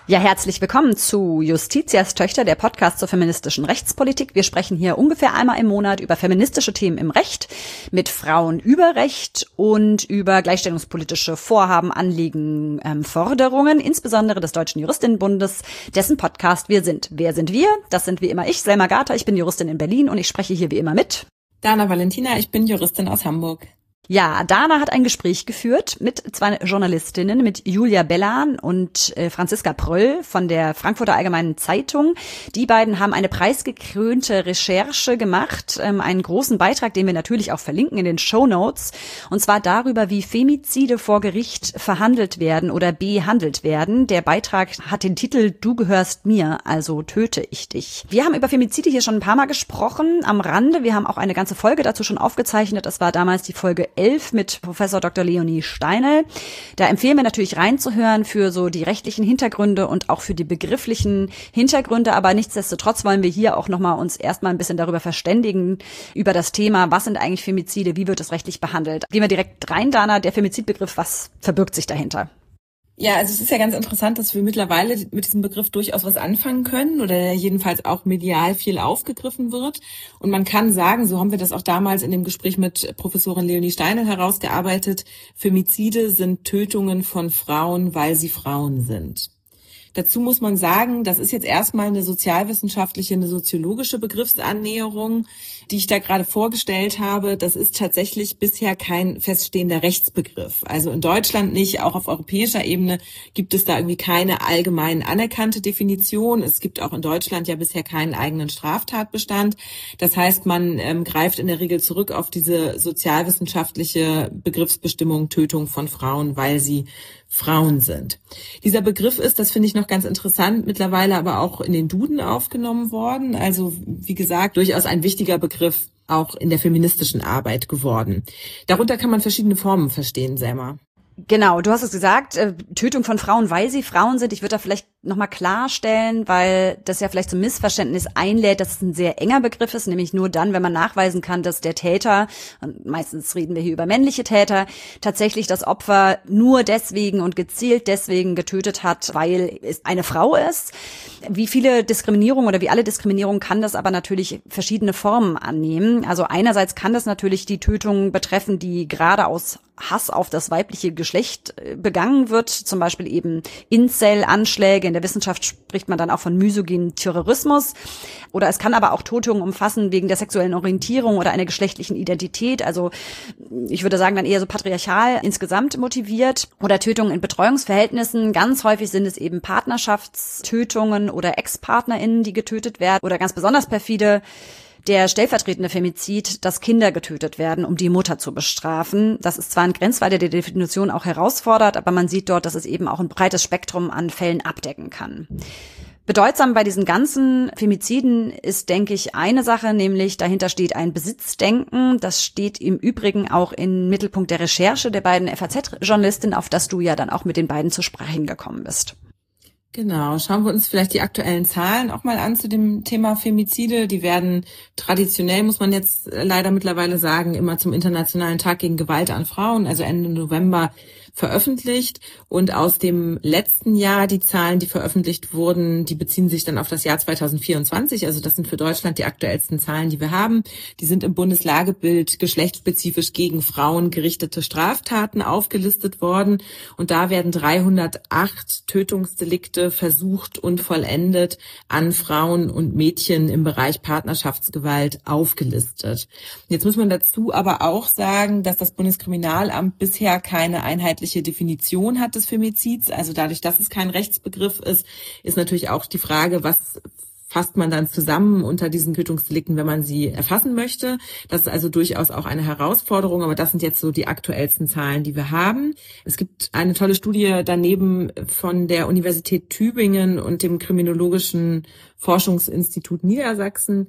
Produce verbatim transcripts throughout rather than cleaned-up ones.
Ja, herzlich willkommen zu Justitias Töchter, der Podcast zur feministischen Rechtspolitik. Wir sprechen hier ungefähr einmal im Monat über feministische Themen im Recht, mit Frauen über Recht und über gleichstellungspolitische Vorhaben, Anliegen, ähm, Forderungen, insbesondere des Deutschen Juristinnenbundes, dessen Podcast wir sind. Wer sind wir? Das sind wie immer ich, Selma Gata. Ich bin Juristin in Berlin und ich spreche hier wie immer mit Dana Valentina, ich bin Juristin aus Hamburg. Ja, Dana hat ein Gespräch geführt mit zwei Journalistinnen, mit Julia Bellan und äh, Franziska Pröll von der Frankfurter Allgemeinen Zeitung. Die beiden haben eine preisgekrönte Recherche gemacht, ähm, einen großen Beitrag, den wir natürlich auch verlinken in den Shownotes, und zwar darüber, wie Femizide vor Gericht verhandelt werden oder behandelt werden. Der Beitrag hat den Titel "Du gehörst mir, also töte ich dich". Wir haben über Femizide hier schon ein paar Mal gesprochen, am Rande. Wir haben auch eine ganze Folge dazu schon aufgezeichnet. Das war damals die Folge elf mit Professor Doktor Leonie Steinel. Da empfehlen wir natürlich reinzuhören für so die rechtlichen Hintergründe und auch für die begrifflichen Hintergründe, aber nichtsdestotrotz wollen wir hier auch nochmal uns erstmal ein bisschen darüber verständigen, über das Thema, was sind eigentlich Femizide, wie wird es rechtlich behandelt. Gehen wir direkt rein, Dana, der Femizidbegriff, was verbirgt sich dahinter? Ja, also es ist ja ganz interessant, dass wir mittlerweile mit diesem Begriff durchaus was anfangen können oder der jedenfalls auch medial viel aufgegriffen wird. Und man kann sagen, so haben wir das auch damals in dem Gespräch mit Professorin Leonie Steinel herausgearbeitet, Femizide sind Tötungen von Frauen, weil sie Frauen sind. Dazu muss man sagen, das ist jetzt erstmal eine sozialwissenschaftliche, eine soziologische Begriffsannäherung, die ich da gerade vorgestellt habe. Das ist tatsächlich bisher kein feststehender Rechtsbegriff. Also in Deutschland nicht, auch auf europäischer Ebene gibt es da irgendwie keine allgemein anerkannte Definition. Es gibt auch in Deutschland ja bisher keinen eigenen Straftatbestand. Das heißt, man ähm, greift in der Regel zurück auf diese sozialwissenschaftliche Begriffsbestimmung Tötung von Frauen, weil sie Frauen sind. Dieser Begriff ist, das finde ich noch ganz interessant, mittlerweile aber auch in den Duden aufgenommen worden. Also wie gesagt, durchaus ein wichtiger Begriff auch in der feministischen Arbeit geworden. Darunter kann man verschiedene Formen verstehen, Selma. Genau, du hast es gesagt, äh, Tötung von Frauen, weil sie Frauen sind. Ich würde da vielleicht nochmal klarstellen, weil das ja vielleicht zum Missverständnis einlädt, dass es ein sehr enger Begriff ist, nämlich nur dann, wenn man nachweisen kann, dass der Täter, und meistens reden wir hier über männliche Täter, tatsächlich das Opfer nur deswegen und gezielt deswegen getötet hat, weil es eine Frau ist. Wie viele Diskriminierungen oder wie alle Diskriminierungen kann das aber natürlich verschiedene Formen annehmen. Also einerseits kann das natürlich die Tötung betreffen, die gerade aus Hass auf das weibliche Geschlecht begangen wird, zum Beispiel eben Incel-Anschläge. In der Wissenschaft spricht man dann auch von misogynen Terrorismus. Oder es kann aber auch Tötungen umfassen wegen der sexuellen Orientierung oder einer geschlechtlichen Identität. Also ich würde sagen, dann eher so patriarchal insgesamt motiviert. Oder Tötungen in Betreuungsverhältnissen. Ganz häufig sind es eben Partnerschaftstötungen oder Ex-PartnerInnen, die getötet werden. Oder ganz besonders perfide der stellvertretende Femizid, dass Kinder getötet werden, um die Mutter zu bestrafen. Das ist zwar ein Grenzfall, der die Definition auch herausfordert, aber man sieht dort, dass es eben auch ein breites Spektrum an Fällen abdecken kann. Bedeutsam bei diesen ganzen Femiziden ist, denke ich, eine Sache, nämlich dahinter steht ein Besitzdenken. Das steht im Übrigen auch im Mittelpunkt der Recherche der beiden F A Z-Journalistinnen, auf das du ja dann auch mit den beiden zu sprechen gekommen bist. Genau, schauen wir uns vielleicht die aktuellen Zahlen auch mal an zu dem Thema Femizide. Die werden traditionell, muss man jetzt leider mittlerweile sagen, immer zum Internationalen Tag gegen Gewalt an Frauen, also Ende November, veröffentlicht. Und aus dem letzten Jahr, die Zahlen, die veröffentlicht wurden, die beziehen sich dann auf das Jahr zweitausendvierundzwanzig. Also das sind für Deutschland die aktuellsten Zahlen, die wir haben. Die sind im Bundeslagebild geschlechtsspezifisch gegen Frauen gerichtete Straftaten aufgelistet worden. Und da werden dreihundertacht Tötungsdelikte versucht und vollendet an Frauen und Mädchen im Bereich Partnerschaftsgewalt aufgelistet. Jetzt muss man dazu aber auch sagen, dass das Bundeskriminalamt bisher keine einheitliche Definition hat des Femizids. Also dadurch, dass es kein Rechtsbegriff ist, ist natürlich auch die Frage, was fasst man dann zusammen unter diesen Tötungsdelikten, wenn man sie erfassen möchte. Das ist also durchaus auch eine Herausforderung, aber das sind jetzt so die aktuellsten Zahlen, die wir haben. Es gibt eine tolle Studie daneben von der Universität Tübingen und dem Kriminologischen Forschungsinstitut Niedersachsen,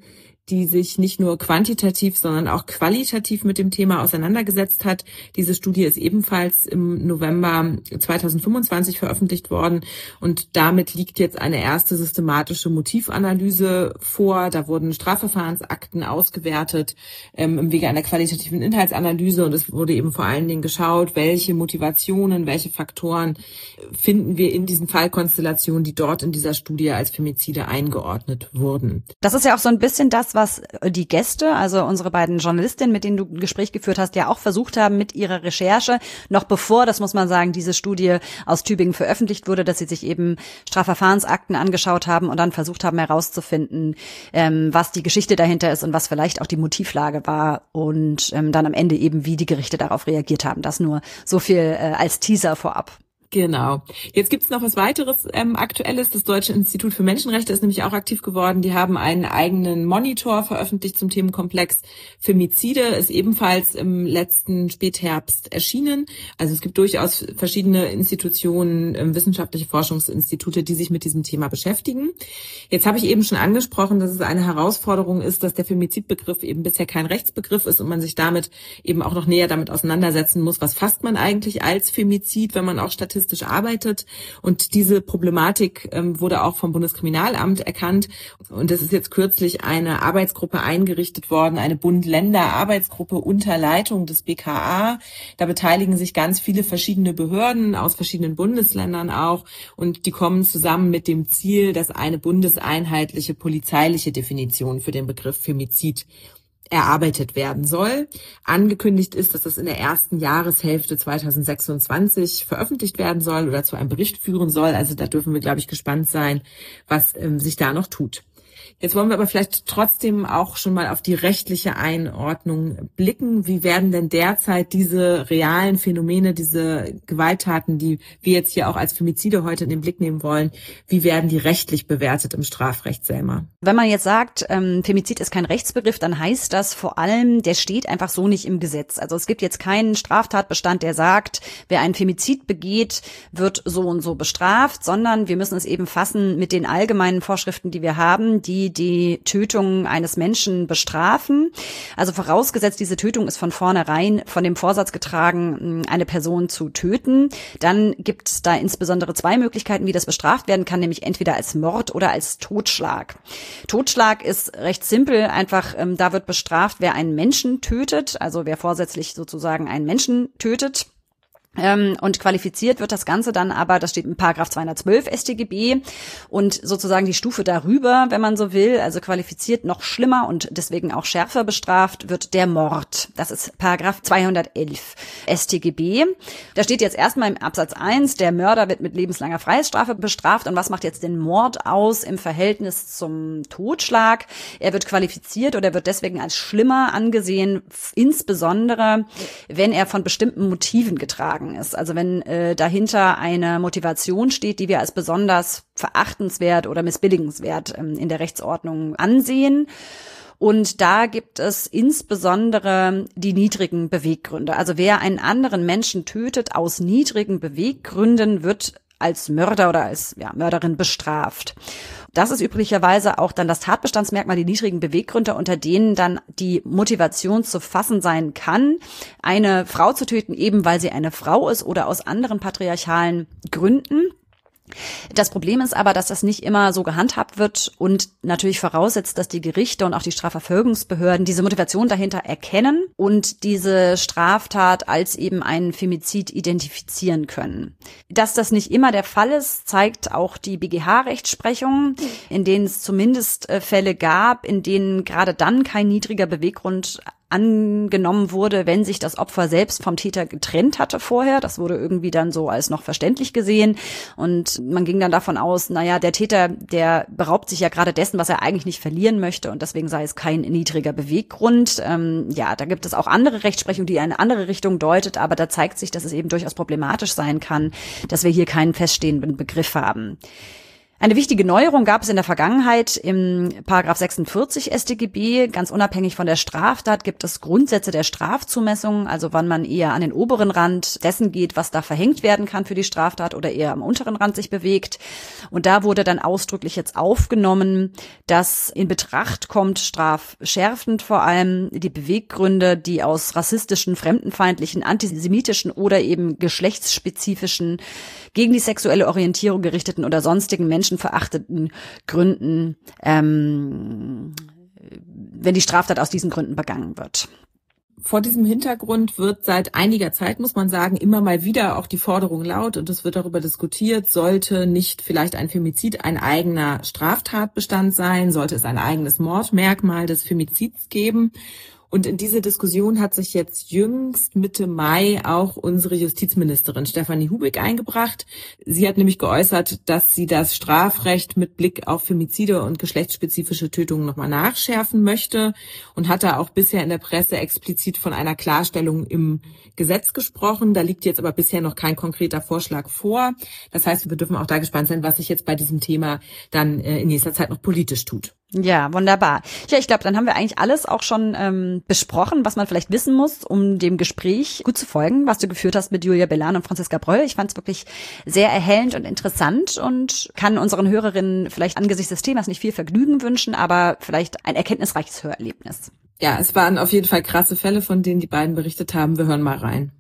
die sich nicht nur quantitativ, sondern auch qualitativ mit dem Thema auseinandergesetzt hat. Diese Studie ist ebenfalls im November zweitausendfünfundzwanzig veröffentlicht worden und damit liegt jetzt eine erste systematische Motivanalyse vor. Da wurden Strafverfahrensakten ausgewertet ähm, im Wege einer qualitativen Inhaltsanalyse und es wurde eben vor allen Dingen geschaut, welche Motivationen, welche Faktoren finden wir in diesen Fallkonstellationen, die dort in dieser Studie als Femizide eingeordnet wurden. Das ist ja auch so ein bisschen das, was die Gäste, also unsere beiden Journalistinnen, mit denen du ein Gespräch geführt hast, ja auch versucht haben mit ihrer Recherche, noch bevor, das muss man sagen, diese Studie aus Tübingen veröffentlicht wurde, dass sie sich eben Strafverfahrensakten angeschaut haben und dann versucht haben herauszufinden, ähm, was die Geschichte dahinter ist und was vielleicht auch die Motivlage war und ähm, dann am Ende eben, wie die Gerichte darauf reagiert haben. Das nur so viel äh, als Teaser vorab. Genau. Jetzt gibt es noch was weiteres ähm, Aktuelles. Das Deutsche Institut für Menschenrechte ist nämlich auch aktiv geworden. Die haben einen eigenen Monitor veröffentlicht zum Themenkomplex Femizide, ist ebenfalls im letzten Spätherbst erschienen. Also es gibt durchaus verschiedene Institutionen, ähm, wissenschaftliche Forschungsinstitute, die sich mit diesem Thema beschäftigen. Jetzt habe ich eben schon angesprochen, dass es eine Herausforderung ist, dass der Femizidbegriff eben bisher kein Rechtsbegriff ist und man sich damit eben auch noch näher damit auseinandersetzen muss, was fasst man eigentlich als Femizid, wenn man auch statistisch arbeitet. Und diese Problematik ähm, wurde auch vom Bundeskriminalamt erkannt. Und es ist jetzt kürzlich eine Arbeitsgruppe eingerichtet worden, eine Bund-Länder-Arbeitsgruppe unter Leitung des B K A. Da beteiligen sich ganz viele verschiedene Behörden aus verschiedenen Bundesländern auch. Und die kommen zusammen mit dem Ziel, dass eine bundeseinheitliche polizeiliche Definition für den Begriff Femizid erarbeitet werden soll. Angekündigt ist, dass das in der ersten Jahreshälfte zweitausendsechsundzwanzig veröffentlicht werden soll oder zu einem Bericht führen soll. Also da dürfen wir, glaube ich, gespannt sein, was ähm, sich da noch tut. Jetzt wollen wir aber vielleicht trotzdem auch schon mal auf die rechtliche Einordnung blicken. Wie werden denn derzeit diese realen Phänomene, diese Gewalttaten, die wir jetzt hier auch als Femizide heute in den Blick nehmen wollen, wie werden die rechtlich bewertet im Strafrecht, Selma? Wenn man jetzt sagt, ähm, Femizid ist kein Rechtsbegriff, dann heißt das vor allem, der steht einfach so nicht im Gesetz. Also es gibt jetzt keinen Straftatbestand, der sagt, wer einen Femizid begeht, wird so und so bestraft, sondern wir müssen es eben fassen mit den allgemeinen Vorschriften, die wir haben, die die Tötung eines Menschen bestrafen. Also vorausgesetzt, diese Tötung ist von vornherein von dem Vorsatz getragen, eine Person zu töten. Dann gibt es da insbesondere zwei Möglichkeiten, wie das bestraft werden kann, nämlich entweder als Mord oder als Totschlag. Totschlag ist recht simpel, einfach ähm, da wird bestraft, wer einen Menschen tötet, also wer vorsätzlich sozusagen einen Menschen tötet. Ähm, und qualifiziert wird das Ganze dann aber, das steht in Paragraph zweihundertzwölf S t G B und sozusagen die Stufe darüber, wenn man so will, also qualifiziert noch schlimmer und deswegen auch schärfer bestraft, wird der Mord. Das ist Paragraph zweihundertelf S t G B. Da steht jetzt erstmal im Absatz eins, der Mörder wird mit lebenslanger Freiheitsstrafe bestraft. Und was macht jetzt den Mord aus im Verhältnis zum Totschlag? Er wird qualifiziert oder wird deswegen als schlimmer angesehen, insbesondere wenn er von bestimmten Motiven getragen ist. Also wenn äh, dahinter eine Motivation steht, die wir als besonders verachtenswert oder missbilligenswert ähm, in der Rechtsordnung ansehen. Und da gibt es insbesondere die niedrigen Beweggründe. Also wer einen anderen Menschen tötet aus niedrigen Beweggründen, wird als Mörder oder als ja, Mörderin bestraft. Das ist üblicherweise auch dann das Tatbestandsmerkmal, die niedrigen Beweggründe, unter denen dann die Motivation zu fassen sein kann, eine Frau zu töten, eben weil sie eine Frau ist oder aus anderen patriarchalen Gründen. Das Problem ist aber, dass das nicht immer so gehandhabt wird und natürlich voraussetzt, dass die Gerichte und auch die Strafverfolgungsbehörden diese Motivation dahinter erkennen und diese Straftat als eben einen Femizid identifizieren können. Dass das nicht immer der Fall ist, zeigt auch die B G H-Rechtsprechung, in denen es zumindest Fälle gab, in denen gerade dann kein niedriger Beweggrund angenommen wurde, wenn sich das Opfer selbst vom Täter getrennt hatte vorher. Das wurde irgendwie dann so als noch verständlich gesehen. Und man ging dann davon aus, naja, der Täter, der beraubt sich ja gerade dessen, was er eigentlich nicht verlieren möchte. Und deswegen sei es kein niedriger Beweggrund. Ähm, ja, da gibt es auch andere Rechtsprechung, die eine andere Richtung deutet. Aber da zeigt sich, dass es eben durchaus problematisch sein kann, dass wir hier keinen feststehenden Begriff haben. Eine wichtige Neuerung gab es in der Vergangenheit im Paragraph sechsundvierzig S tGB. Ganz unabhängig von der Straftat gibt es Grundsätze der Strafzumessung, also wann man eher an den oberen Rand dessen geht, was da verhängt werden kann für die Straftat oder eher am unteren Rand sich bewegt. Und da wurde dann ausdrücklich jetzt aufgenommen, dass in Betracht kommt, strafschärfend vor allem, die Beweggründe, die aus rassistischen, fremdenfeindlichen, antisemitischen oder eben geschlechtsspezifischen, gegen die sexuelle Orientierung gerichteten oder sonstigen menschenverachteten Gründen, ähm, wenn die Straftat aus diesen Gründen begangen wird. Vor diesem Hintergrund wird seit einiger Zeit, muss man sagen, immer mal wieder auch die Forderung laut und es wird darüber diskutiert, sollte nicht vielleicht ein Femizid ein eigener Straftatbestand sein, sollte es ein eigenes Mordmerkmal des Femizids geben. Und in diese Diskussion hat sich jetzt jüngst Mitte Mai auch unsere Justizministerin Stefanie Hubig eingebracht. Sie hat nämlich geäußert, dass sie das Strafrecht mit Blick auf Femizide und geschlechtsspezifische Tötungen nochmal nachschärfen möchte und hat da auch bisher in der Presse explizit von einer Klarstellung im Gesetz gesprochen. Da liegt jetzt aber bisher noch kein konkreter Vorschlag vor. Das heißt, wir dürfen auch da gespannt sein, was sich jetzt bei diesem Thema dann in nächster Zeit noch politisch tut. Ja, wunderbar. Ja, ich glaube, dann haben wir eigentlich alles auch schon ähm, besprochen, was man vielleicht wissen muss, um dem Gespräch gut zu folgen, was du geführt hast mit Julia Bellan und Franziska Pröll. Ich fand es wirklich sehr erhellend und interessant und kann unseren Hörerinnen vielleicht angesichts des Themas nicht viel Vergnügen wünschen, aber vielleicht ein erkenntnisreiches Hörerlebnis. Ja, es waren auf jeden Fall krasse Fälle, von denen die beiden berichtet haben. Wir hören mal rein.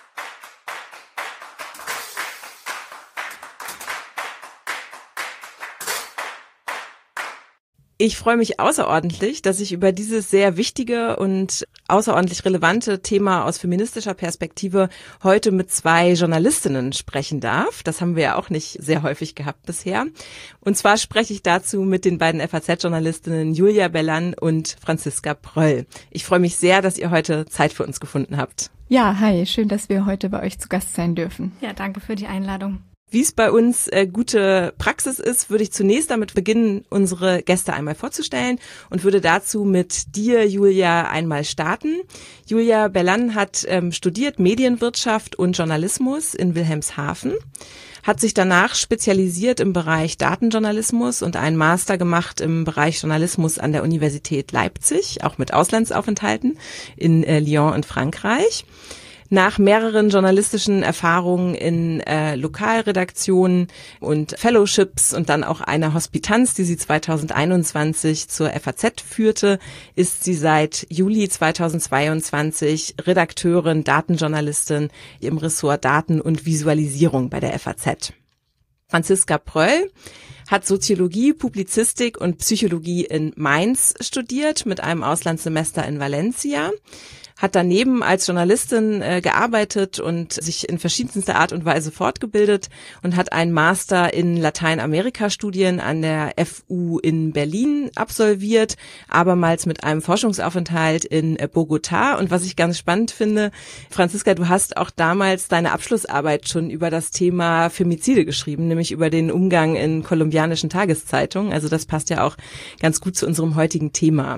Ich freue mich außerordentlich, dass ich über dieses sehr wichtige und außerordentlich relevante Thema aus feministischer Perspektive heute mit zwei Journalistinnen sprechen darf. Das haben wir ja auch nicht sehr häufig gehabt bisher. Und zwar spreche ich dazu mit den beiden F A Z-Journalistinnen Julia Bellan und Franziska Pröll. Ich freue mich sehr, dass ihr heute Zeit für uns gefunden habt. Ja, hi, schön, dass wir heute bei euch zu Gast sein dürfen. Ja, danke für die Einladung. Wie es bei uns äh, gute Praxis ist, würde ich zunächst damit beginnen, unsere Gäste einmal vorzustellen und würde dazu mit dir, Julia, einmal starten. Julia Bellan hat ähm, studiert Medienwirtschaft und Journalismus in Wilhelmshaven, hat sich danach spezialisiert im Bereich Datenjournalismus und einen Master gemacht im Bereich Journalismus an der Universität Leipzig, auch mit Auslandsaufenthalten in äh, Lyon und Frankreich. Nach mehreren journalistischen Erfahrungen in äh, Lokalredaktionen und Fellowships und dann auch einer Hospitanz, die sie zweitausendeinundzwanzig zur F A Z führte, ist sie seit Juli zweitausendzweiundzwanzig Redakteurin, Datenjournalistin im Ressort Daten und Visualisierung bei der F A Z. Franziska Pröll hat Soziologie, Publizistik und Psychologie in Mainz studiert mit einem Auslandssemester in Valencia, hat daneben als Journalistin äh, gearbeitet und sich in verschiedenster Art und Weise fortgebildet und hat einen Master in Lateinamerika-Studien an der F U in Berlin absolviert, abermals mit einem Forschungsaufenthalt in äh, Bogotá. Und was ich ganz spannend finde, Franziska, du hast auch damals deine Abschlussarbeit schon über das Thema Femizide geschrieben, nämlich über den Umgang in kolumbianischen Tageszeitungen. Also das passt ja auch ganz gut zu unserem heutigen Thema.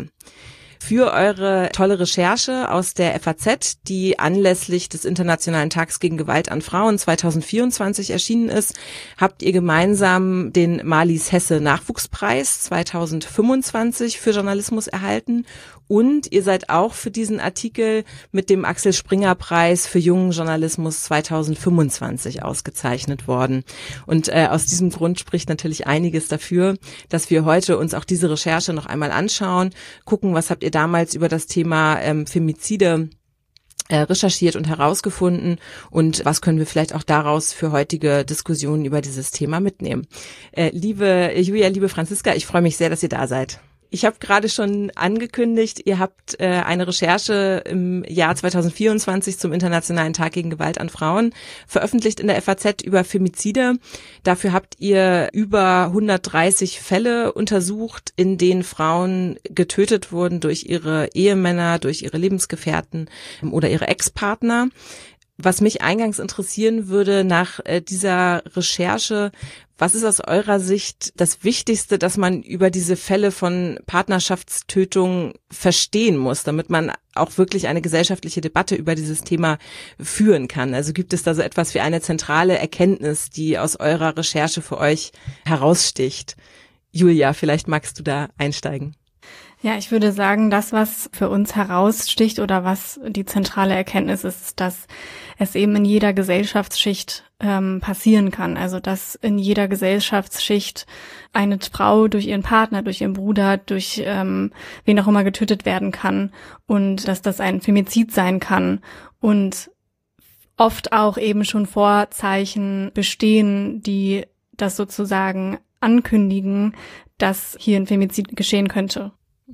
Für eure tolle Recherche aus der F A Z, die anlässlich des Internationalen Tags gegen Gewalt an Frauen zweitausendvierundzwanzig erschienen ist, habt ihr gemeinsam den Marlies Hesse Nachwuchspreis zweitausendfünfundzwanzig für Journalismus erhalten und ihr seid auch für diesen Artikel mit dem Axel Springer Preis für jungen Journalismus zweitausendfünfundzwanzig ausgezeichnet worden. Und äh, aus diesem Grund spricht natürlich einiges dafür, dass wir heute uns auch diese Recherche noch einmal anschauen, gucken, was habt ihr damals über das Thema ähm, Femizide äh, recherchiert und herausgefunden und was können wir vielleicht auch daraus für heutige Diskussionen über dieses Thema mitnehmen. Äh, liebe Julia, liebe Franziska, ich freue mich sehr, dass ihr da seid. Ich habe gerade schon angekündigt, ihr habt äh, eine Recherche im Jahr zweitausendvierundzwanzig zum Internationalen Tag gegen Gewalt an Frauen veröffentlicht in der F A Z über Femizide. Dafür habt ihr über hundertdreißig Fälle untersucht, in denen Frauen getötet wurden durch ihre Ehemänner, durch ihre Lebensgefährten oder ihre Ex-Partner. Was mich eingangs interessieren würde nach äh, dieser Recherche, was ist aus eurer Sicht das Wichtigste, dass man über diese Fälle von Partnerschaftstötung verstehen muss, damit man auch wirklich eine gesellschaftliche Debatte über dieses Thema führen kann? Also gibt es da so etwas wie eine zentrale Erkenntnis, die aus eurer Recherche für euch heraussticht? Julia, vielleicht magst du da einsteigen. Ja, ich würde sagen, das, was für uns heraussticht oder was die zentrale Erkenntnis ist, ist, dass es eben in jeder Gesellschaftsschicht ähm, passieren kann. Also, dass in jeder Gesellschaftsschicht eine Frau durch ihren Partner, durch ihren Bruder, durch ähm, wen auch immer getötet werden kann und dass das ein Femizid sein kann und oft auch eben schon Vorzeichen bestehen, die das sozusagen ankündigen, dass hier ein Femizid geschehen könnte.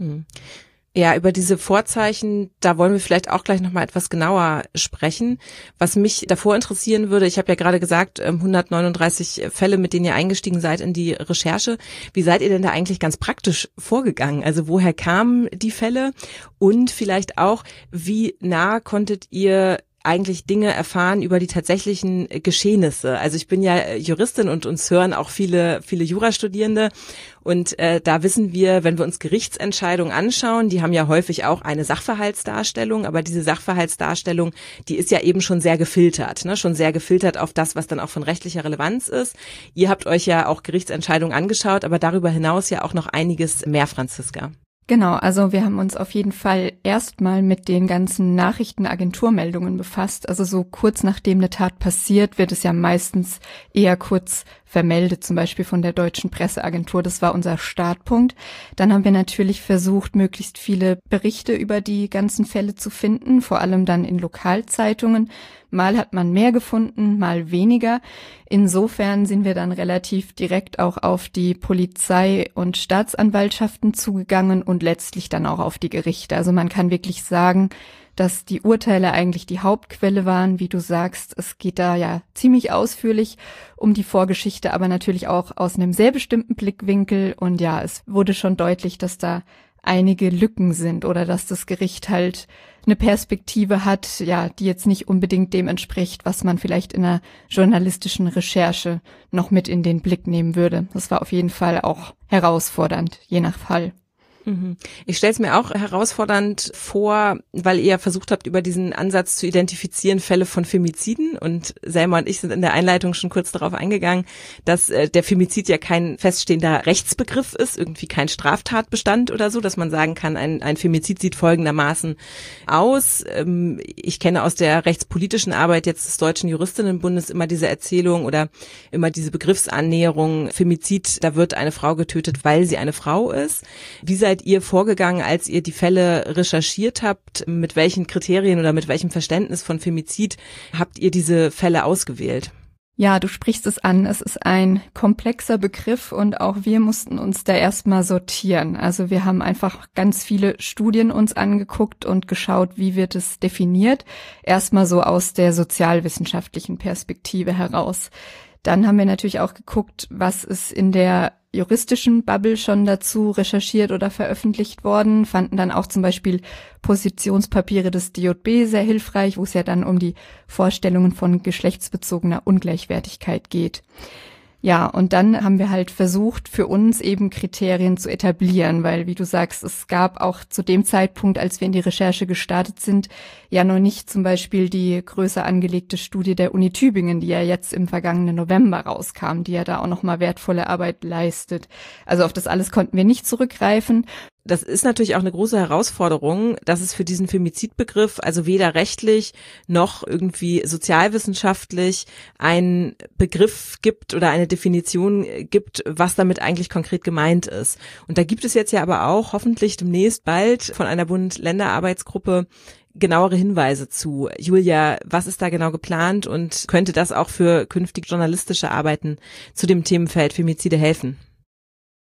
Ja, über diese Vorzeichen, da wollen wir vielleicht auch gleich nochmal etwas genauer sprechen. Was mich davor interessieren würde, ich habe ja gerade gesagt, hundertneununddreißig Fälle, mit denen ihr eingestiegen seid in die Recherche. Wie seid ihr denn da eigentlich ganz praktisch vorgegangen? Also woher kamen die Fälle? Und vielleicht auch, wie nah konntet ihr eigentlich Dinge erfahren über die tatsächlichen Geschehnisse? Also ich bin ja Juristin und uns hören auch viele viele Jurastudierende und äh, da wissen wir, wenn wir uns Gerichtsentscheidungen anschauen, die haben ja häufig auch eine Sachverhaltsdarstellung, aber diese Sachverhaltsdarstellung, die ist ja eben schon sehr gefiltert, ne? Schon sehr gefiltert auf das, was dann auch von rechtlicher Relevanz ist. Ihr habt euch ja auch Gerichtsentscheidungen angeschaut, aber darüber hinaus ja auch noch einiges mehr, Franziska. Genau, also wir haben uns auf jeden Fall erstmal mit den ganzen Nachrichtenagenturmeldungen befasst. Also so kurz nachdem eine Tat passiert, wird es ja meistens eher kurz vermeldet, zum Beispiel von der Deutschen Presseagentur. Das war unser Startpunkt. Dann haben wir natürlich versucht, möglichst viele Berichte über die ganzen Fälle zu finden, vor allem dann in Lokalzeitungen. Mal hat man mehr gefunden, mal weniger. Insofern sind wir dann relativ direkt auch auf die Polizei und Staatsanwaltschaften zugegangen und letztlich dann auch auf die Gerichte. Also man kann wirklich sagen, dass die Urteile eigentlich die Hauptquelle waren, wie du sagst. Es geht da ja ziemlich ausführlich um die Vorgeschichte, aber natürlich auch aus einem sehr bestimmten Blickwinkel. Und ja, es wurde schon deutlich, dass da einige Lücken sind oder dass das Gericht halt eine Perspektive hat, ja, die jetzt nicht unbedingt dem entspricht, was man vielleicht in einer journalistischen Recherche noch mit in den Blick nehmen würde. Das war auf jeden Fall auch herausfordernd, je nach Fall. Ich stelle es mir auch herausfordernd vor, weil ihr versucht habt, über diesen Ansatz zu identifizieren, Fälle von Femiziden. Und Selma und ich sind in der Einleitung schon kurz darauf eingegangen, dass äh, der Femizid ja kein feststehender Rechtsbegriff ist, irgendwie kein Straftatbestand oder so, dass man sagen kann, ein, ein Femizid sieht folgendermaßen aus. Ähm, ich kenne aus der rechtspolitischen Arbeit jetzt des Deutschen Juristinnenbundes immer diese Erzählung oder immer diese Begriffsannäherung, Femizid, da wird eine Frau getötet, weil sie eine Frau ist. Wie seid ihr vorgegangen, als ihr die Fälle recherchiert habt? Mit welchen Kriterien oder mit welchem Verständnis von Femizid habt ihr diese Fälle ausgewählt? Ja, du sprichst es an. Es ist ein komplexer Begriff und auch wir mussten uns da erstmal sortieren. Also wir haben einfach ganz viele Studien uns angeguckt und geschaut, wie wird es definiert. Erstmal so aus der sozialwissenschaftlichen Perspektive heraus. Dann haben wir natürlich auch geguckt, was ist in der juristischen Bubble schon dazu recherchiert oder veröffentlicht worden, fanden dann auch zum Beispiel Positionspapiere des D J B sehr hilfreich, wo es ja dann um die Vorstellungen von geschlechtsbezogener Ungleichwertigkeit geht. Ja, und dann haben wir halt versucht, für uns eben Kriterien zu etablieren, weil, wie du sagst, es gab auch zu dem Zeitpunkt, als wir in die Recherche gestartet sind, ja noch nicht zum Beispiel die größer angelegte Studie der Uni Tübingen, die ja jetzt im vergangenen November rauskam, die ja da auch nochmal wertvolle Arbeit leistet. Also auf das alles konnten wir nicht zurückgreifen. Das ist natürlich auch eine große Herausforderung, dass es für diesen Femizidbegriff also weder rechtlich noch irgendwie sozialwissenschaftlich einen Begriff gibt oder eine Definition gibt, was damit eigentlich konkret gemeint ist. Und da gibt es jetzt ja aber auch hoffentlich demnächst bald von einer Bund-Länder-Arbeitsgruppe genauere Hinweise zu. Julia, was ist da genau geplant und könnte das auch für künftige journalistische Arbeiten zu dem Themenfeld Femizide helfen?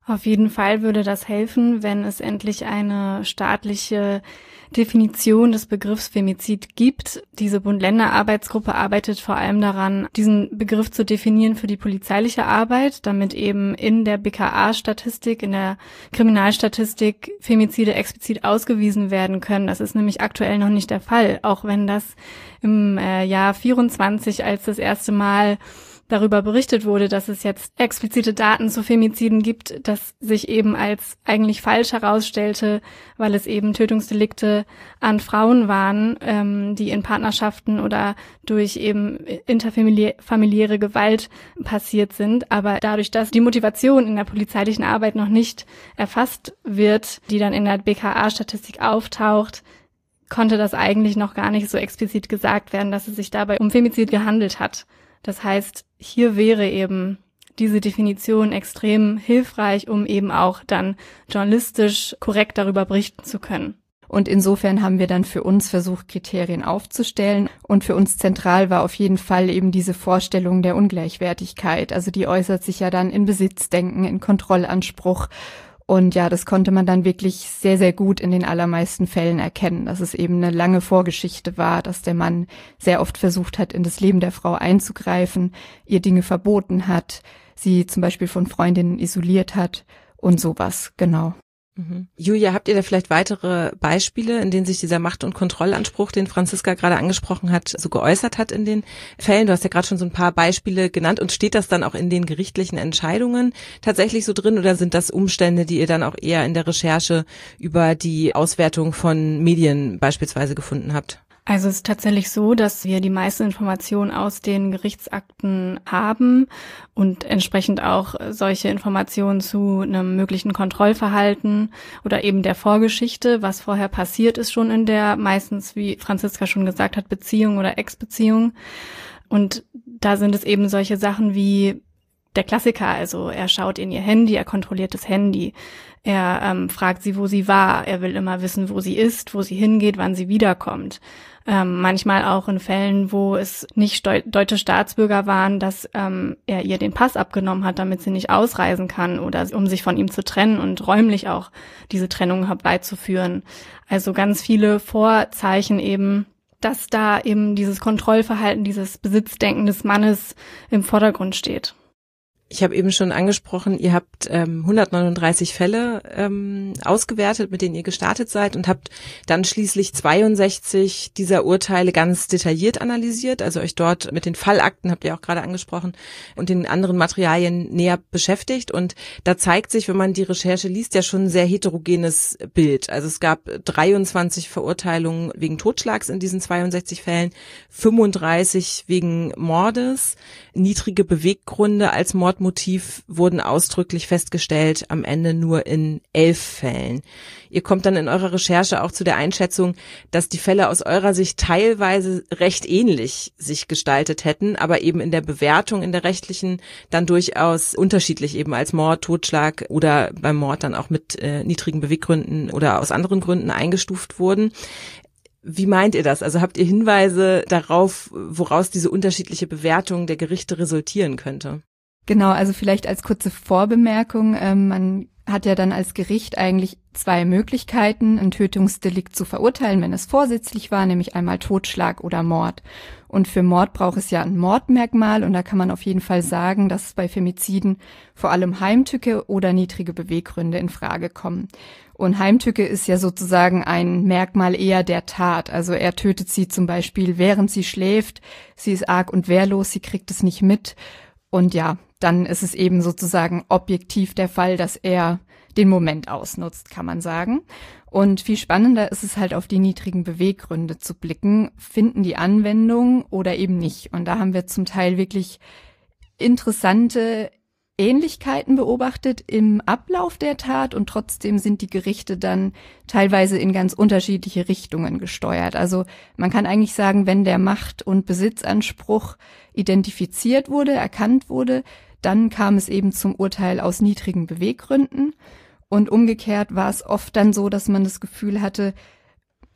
Auf jeden Fall würde das helfen, wenn es endlich eine staatliche Definition des Begriffs Femizid gibt. Diese Bund-Länder-Arbeitsgruppe arbeitet vor allem daran, diesen Begriff zu definieren für die polizeiliche Arbeit, damit eben in der B K A-Statistik, in der Kriminalstatistik Femizide explizit ausgewiesen werden können. Das ist nämlich aktuell noch nicht der Fall, auch wenn das im äh, Jahr vierundzwanzig als das erste Mal darüber berichtet wurde, dass es jetzt explizite Daten zu Femiziden gibt, das sich eben als eigentlich falsch herausstellte, weil es eben Tötungsdelikte an Frauen waren, ähm, die in Partnerschaften oder durch eben interfamiliäre Gewalt passiert sind. Aber dadurch, dass die Motivation in der polizeilichen Arbeit noch nicht erfasst wird, die dann in der B K A-Statistik auftaucht, konnte das eigentlich noch gar nicht so explizit gesagt werden, dass es sich dabei um Femizid gehandelt hat. Das heißt, hier wäre eben diese Definition extrem hilfreich, um eben auch dann journalistisch korrekt darüber berichten zu können. Und insofern haben wir dann für uns versucht, Kriterien aufzustellen. Und für uns zentral war auf jeden Fall eben diese Vorstellung der Ungleichwertigkeit. Also die äußert sich ja dann in Besitzdenken, in Kontrollanspruch. Und ja, das konnte man dann wirklich sehr, sehr gut in den allermeisten Fällen erkennen, dass es eben eine lange Vorgeschichte war, dass der Mann sehr oft versucht hat, in das Leben der Frau einzugreifen, ihr Dinge verboten hat, sie zum Beispiel von Freundinnen isoliert hat und sowas, genau. Mhm. Julia, habt ihr da vielleicht weitere Beispiele, in denen sich dieser Macht- und Kontrollanspruch, den Franziska gerade angesprochen hat, so geäußert hat in den Fällen? Du hast ja gerade schon so ein paar Beispiele genannt. Und steht das dann auch in den gerichtlichen Entscheidungen tatsächlich so drin, oder sind das Umstände, die ihr dann auch eher in der Recherche über die Auswertung von Medien beispielsweise gefunden habt? Also es ist tatsächlich so, dass wir die meisten Informationen aus den Gerichtsakten haben und entsprechend auch solche Informationen zu einem möglichen Kontrollverhalten oder eben der Vorgeschichte, was vorher passiert ist, schon in der meistens, wie Franziska schon gesagt hat, Beziehung oder Ex-Beziehung. Und da sind es eben solche Sachen wie der Klassiker, also er schaut in ihr Handy, er kontrolliert das Handy, er ähm, fragt sie, wo sie war, er will immer wissen, wo sie ist, wo sie hingeht, wann sie wiederkommt. Ähm, manchmal auch in Fällen, wo es nicht deu- deutsche Staatsbürger waren, dass ähm, er ihr den Pass abgenommen hat, damit sie nicht ausreisen kann oder um sich von ihm zu trennen und räumlich auch diese Trennung herbeizuführen. Also ganz viele Vorzeichen eben, dass da eben dieses Kontrollverhalten, dieses Besitzdenken des Mannes im Vordergrund steht. Ich habe eben schon angesprochen, ihr habt ähm, hundertneununddreißig Fälle ähm, ausgewertet, mit denen ihr gestartet seid, und habt dann schließlich zweiundsechzig dieser Urteile ganz detailliert analysiert, also euch dort mit den Fallakten, habt ihr auch gerade angesprochen, und den anderen Materialien näher beschäftigt. Und da zeigt sich, wenn man die Recherche liest, ja schon ein sehr heterogenes Bild. Also es gab dreiundzwanzig Verurteilungen wegen Totschlags in diesen zweiundsechzig Fällen, fünfunddreißig wegen Mordes, niedrige Beweggründe als Mordmotiv wurden ausdrücklich festgestellt, am Ende nur in elf Fällen. Ihr kommt dann in eurer Recherche auch zu der Einschätzung, dass die Fälle aus eurer Sicht teilweise recht ähnlich sich gestaltet hätten, aber eben in der Bewertung, in der rechtlichen, dann durchaus unterschiedlich, eben als Mord, Totschlag oder beim Mord dann auch mit äh, niedrigen Beweggründen oder aus anderen Gründen eingestuft wurden. Wie meint ihr das? Also habt ihr Hinweise darauf, woraus diese unterschiedliche Bewertung der Gerichte resultieren könnte? Genau, also vielleicht als kurze Vorbemerkung, ähm, man hat ja dann als Gericht eigentlich zwei Möglichkeiten, ein Tötungsdelikt zu verurteilen, wenn es vorsätzlich war, nämlich einmal Totschlag oder Mord. Und für Mord braucht es ja ein Mordmerkmal, und da kann man auf jeden Fall sagen, dass bei Femiziden vor allem Heimtücke oder niedrige Beweggründe in Frage kommen. Und Heimtücke ist ja sozusagen ein Merkmal eher der Tat. Also er tötet sie zum Beispiel, während sie schläft, sie ist arg und wehrlos, sie kriegt es nicht mit. Und ja, dann ist es eben sozusagen objektiv der Fall, dass er den Moment ausnutzt, kann man sagen. Und viel spannender ist es halt, auf die niedrigen Beweggründe zu blicken. Finden die Anwendung oder eben nicht? Und da haben wir zum Teil wirklich interessante Ähnlichkeiten beobachtet im Ablauf der Tat, und trotzdem sind die Gerichte dann teilweise in ganz unterschiedliche Richtungen gesteuert. Also man kann eigentlich sagen, wenn der Macht- und Besitzanspruch identifiziert wurde, erkannt wurde, dann kam es eben zum Urteil aus niedrigen Beweggründen, und umgekehrt war es oft dann so, dass man das Gefühl hatte,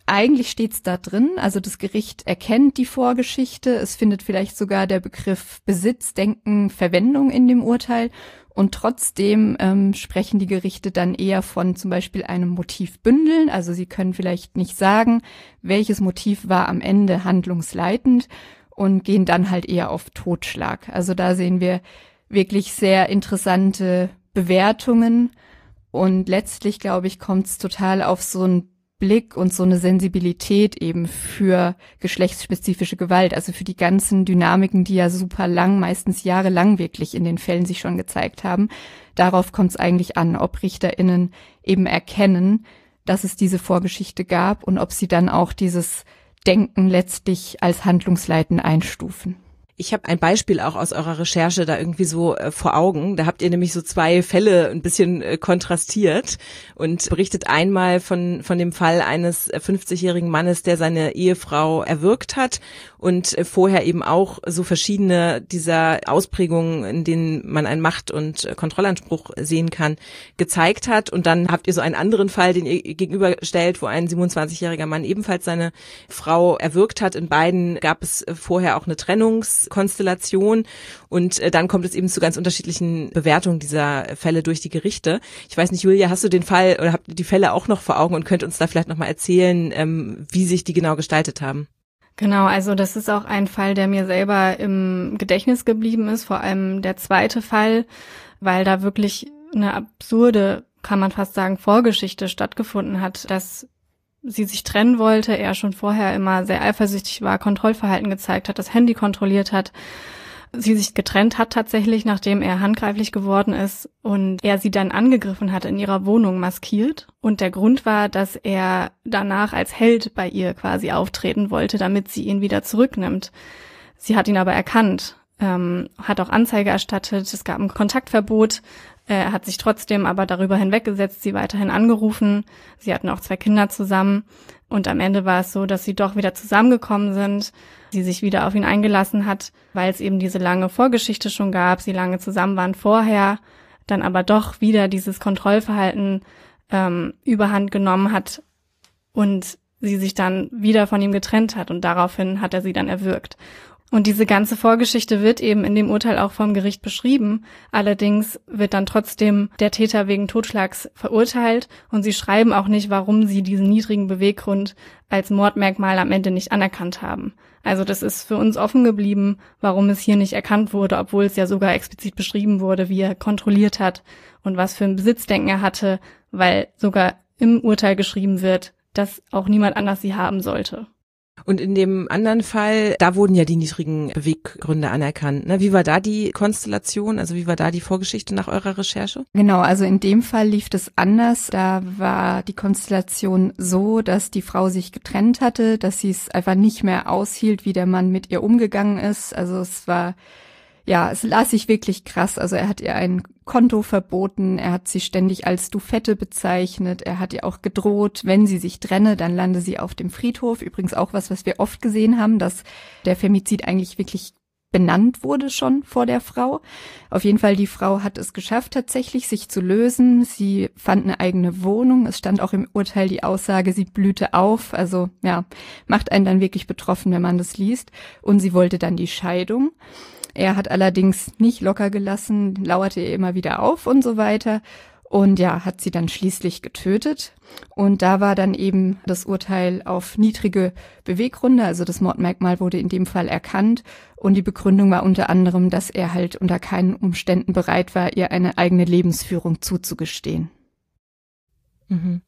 eigentlich steht's da drin, also das Gericht erkennt die Vorgeschichte, es findet vielleicht sogar der Begriff Besitzdenken Verwendung in dem Urteil und trotzdem ähm, sprechen die Gerichte dann eher von zum Beispiel einem Motivbündeln, also sie können vielleicht nicht sagen, welches Motiv war am Ende handlungsleitend und gehen dann halt eher auf Totschlag. Also da sehen wir wirklich sehr interessante Bewertungen und letztlich, glaube ich, kommt es total auf so einen Blick und so eine Sensibilität eben für geschlechtsspezifische Gewalt, also für die ganzen Dynamiken, die ja super lang, meistens jahrelang wirklich in den Fällen sich schon gezeigt haben. Darauf kommt es eigentlich an, ob RichterInnen eben erkennen, dass es diese Vorgeschichte gab und ob sie dann auch dieses Denken letztlich als handlungsleitend einstufen. Ich habe ein Beispiel auch aus eurer Recherche da irgendwie so äh, vor Augen. Da habt ihr nämlich so zwei Fälle ein bisschen äh, kontrastiert und berichtet einmal von von dem Fall eines fünfzigjährigen Mannes, der seine Ehefrau erwürgt hat und äh, vorher eben auch so verschiedene dieser Ausprägungen, in denen man einen Macht- und äh, Kontrollanspruch sehen kann, gezeigt hat. Und dann habt ihr so einen anderen Fall, den ihr gegenüberstellt, wo ein siebenundzwanzigjähriger Mann ebenfalls seine Frau erwürgt hat. In beiden gab es äh, vorher auch eine Trennungs Konstellation und äh, dann kommt es eben zu ganz unterschiedlichen Bewertungen dieser Fälle durch die Gerichte. Ich weiß nicht, Julia, hast du den Fall oder habt ihr die Fälle auch noch vor Augen und könnt uns da vielleicht nochmal erzählen, ähm, wie sich die genau gestaltet haben? Genau, also das ist auch ein Fall, der mir selber im Gedächtnis geblieben ist, vor allem der zweite Fall, weil da wirklich eine absurde, kann man fast sagen, Vorgeschichte stattgefunden hat, dass sie sich trennen wollte, er schon vorher immer sehr eifersüchtig war, Kontrollverhalten gezeigt hat, das Handy kontrolliert hat, sie sich getrennt hat tatsächlich, nachdem er handgreiflich geworden ist und er sie dann angegriffen hat, in ihrer Wohnung maskiert. Und der Grund war, dass er danach als Held bei ihr quasi auftreten wollte, damit sie ihn wieder zurücknimmt. Sie hat ihn aber erkannt, ähm, hat auch Anzeige erstattet, es gab ein Kontaktverbot. Er hat sich trotzdem aber darüber hinweggesetzt, sie weiterhin angerufen. Sie hatten auch zwei Kinder zusammen. Und am Ende war es so, dass sie doch wieder zusammengekommen sind. Sie sich wieder auf ihn eingelassen hat, weil es eben diese lange Vorgeschichte schon gab. Sie lange zusammen waren vorher, dann aber doch wieder dieses Kontrollverhalten ähm, überhand genommen hat und sie sich dann wieder von ihm getrennt hat. Und daraufhin hat er sie dann erwürgt. Und diese ganze Vorgeschichte wird eben in dem Urteil auch vom Gericht beschrieben. Allerdings wird dann trotzdem der Täter wegen Totschlags verurteilt und sie schreiben auch nicht, warum sie diesen niedrigen Beweggrund als Mordmerkmal am Ende nicht anerkannt haben. Also das ist für uns offen geblieben, warum es hier nicht erkannt wurde, obwohl es ja sogar explizit beschrieben wurde, wie er kontrolliert hat und was für ein Besitzdenken er hatte, weil sogar im Urteil geschrieben wird, dass auch niemand anders sie haben sollte. Und in dem anderen Fall, da wurden ja die niedrigen Beweggründe anerkannt. Ne? Wie war da die Konstellation? Also wie war da die Vorgeschichte nach eurer Recherche? Genau, also in dem Fall lief das anders. Da war die Konstellation so, dass die Frau sich getrennt hatte, dass sie es einfach nicht mehr aushielt, wie der Mann mit ihr umgegangen ist. Also es war, ja, es las sich wirklich krass. Also er hat ihr ein Konto verboten, er hat sie ständig als Dufette bezeichnet, er hat ihr auch gedroht, wenn sie sich trenne, dann lande sie auf dem Friedhof. Übrigens auch was, was wir oft gesehen haben, dass der Femizid eigentlich wirklich benannt wurde schon vor der Frau. Auf jeden Fall, die Frau hat es geschafft, tatsächlich sich zu lösen. Sie fand eine eigene Wohnung. Es stand auch im Urteil die Aussage, sie blühte auf. Also ja, macht einen dann wirklich betroffen, wenn man das liest. Und sie wollte dann die Scheidung. Er hat allerdings nicht locker gelassen, lauerte ihr immer wieder auf und so weiter. Und ja, hat sie dann schließlich getötet. Und da war dann eben das Urteil auf niedrige Beweggründe, also das Mordmerkmal wurde in dem Fall erkannt. Und die Begründung war unter anderem, dass er halt unter keinen Umständen bereit war, ihr eine eigene Lebensführung zuzugestehen. Mhm.